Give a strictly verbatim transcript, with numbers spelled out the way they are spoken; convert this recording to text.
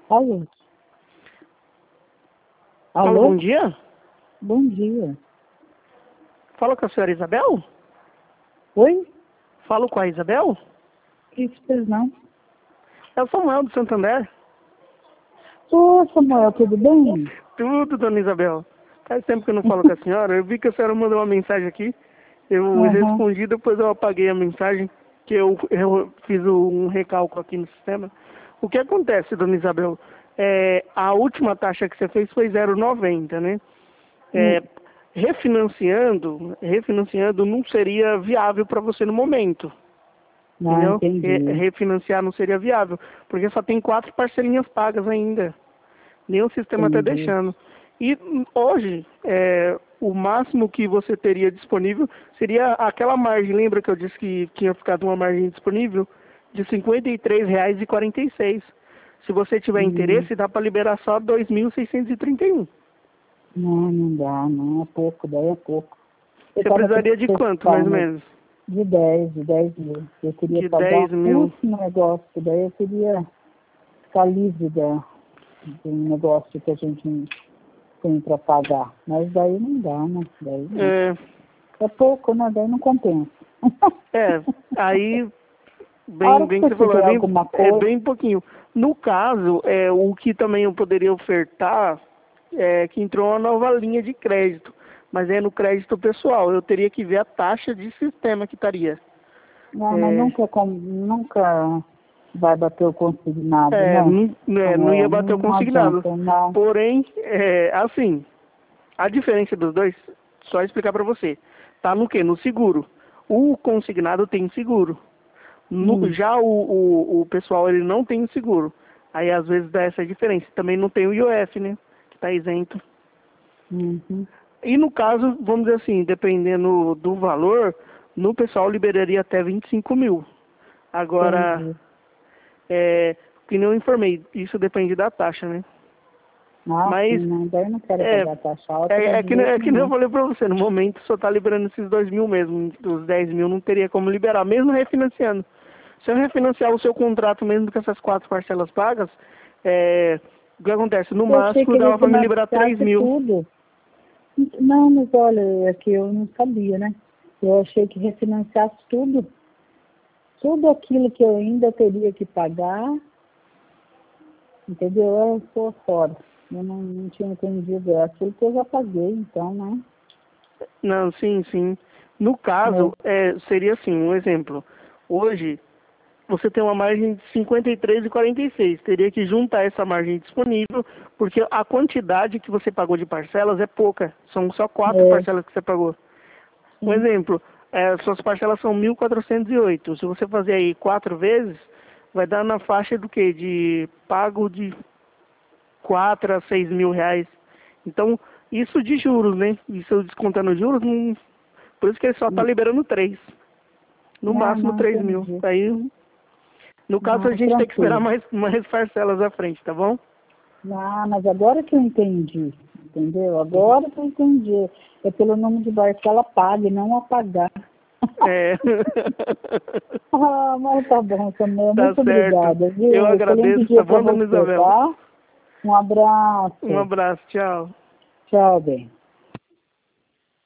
Alô? Alô, Alô? bom dia. Bom dia. Fala com a senhora Isabel? Oi? Falo com a Isabel? Isso, pois não. É o Samuel do Santander. Ô, Samuel, tudo bem? Tudo, dona Isabel. Faz tempo que eu não falo com a senhora. Eu vi que a senhora mandou uma mensagem aqui. Eu Aham. respondi, depois eu apaguei a mensagem, que eu, eu fiz um recalco aqui no sistema. O que acontece, dona Isabel? É, a última taxa que você fez foi zero vírgula noventa, né? Hum. É, refinanciando, refinanciando não seria viável para você no momento. Ah, Entendeu? Re- entendi. refinanciar não seria viável, porque só tem quatro parcelinhas pagas ainda. Nem o sistema está Entendi. deixando. E hum, hoje, é, o máximo que você teria disponível seria aquela margem. Lembra que eu disse que tinha ficado uma margem disponível? De cinquenta e três reais e quarenta e seis. Se você tiver Hum. interesse, dá para liberar só dois mil seiscentos e trinta e um. Não, não dá, não. É pouco, daí é pouco. Eu Você estava precisaria de quanto, mais ou precisando menos? de dez, de dez mil. Eu queria De pagar dez o mil. último negócio, daí eu queria ficar livre da, do negócio que a gente tem para pagar. Mas daí não dá, né? Daí não. É, É pouco, né? Daí não compensa. é, aí, A bem, hora que bem que você você falou, é tiver bem, alguma é coisa, bem pouquinho. No caso, é, o que também eu poderia ofertar é que entrou uma nova linha de crédito, mas é no crédito pessoal. Eu teria que ver a taxa de sistema que estaria. não, mas É, nunca, com- nunca vai bater o consignado, é, né? não, é, não Samuel, ia bater o não consignado. adianta, não. Porém, é, assim, a diferença dos dois, só explicar para você. Tá no quê? No seguro. O consignado tem seguro. No- Hum, já o, o, o pessoal, ele não tem seguro. Aí, às vezes, dá essa diferença. Também não tem o I O F, né? Que está isento. uhum, E no caso, vamos dizer assim, dependendo do valor, no pessoal liberaria até vinte e cinco mil. Agora, entendi. é, que nem eu informei, isso depende da taxa, né? Ah, sim, Mas, não, daí eu não quero é, pagar taxa alta é, de é, que, nem- é jeito que nem eu nenhum. falei pra você, no momento só tá liberando esses dois mil mesmo. Os dez mil não teria como liberar, mesmo refinanciando. Se eu refinanciar o seu contrato mesmo com essas quatro parcelas pagas, é, o que acontece? No Eu achei máximo que dava pra me liberar três refinanciasse mil. tudo. Não, mas olha, é que eu não sabia, né? Eu achei que refinanciasse tudo. Tudo aquilo que eu ainda teria que pagar, entendeu? Eu estou fora. Eu não, não tinha entendido. É aquilo que eu já paguei, então, né? Não, sim, sim. No É. caso, é, seria assim, um exemplo. Hoje, você tem uma margem de cinquenta e três e quarenta e seis. Teria que juntar essa margem disponível, porque a quantidade que você pagou de parcelas é pouca. São só quatro É, parcelas que você pagou. Um sim. exemplo, é, suas parcelas são mil quatrocentos e oito. Se você fazer aí quatro vezes, vai dar na faixa do quê? De pago de quatro a seis mil reais. Então, isso de juros, né? Isso descontando juros, não... por isso que ele só está Hum. liberando três. No Ah, máximo não três mil. entendi. Aí, no caso, Não, a gente tem que esperar tranquilo. mais, mais parcelas à frente, tá bom? Ah, mas agora que eu entendi, entendeu? Agora que eu entendi. É pelo número de parcela pague, não apagar. É. Ah, mas tá bom, Samuel. Tá Muito certo. obrigada, Eu viu? Excelente agradeço, tá dia para bom, dona você, Isabel? tá? Um Um abraço. abraço, tchau. Tchau, bem.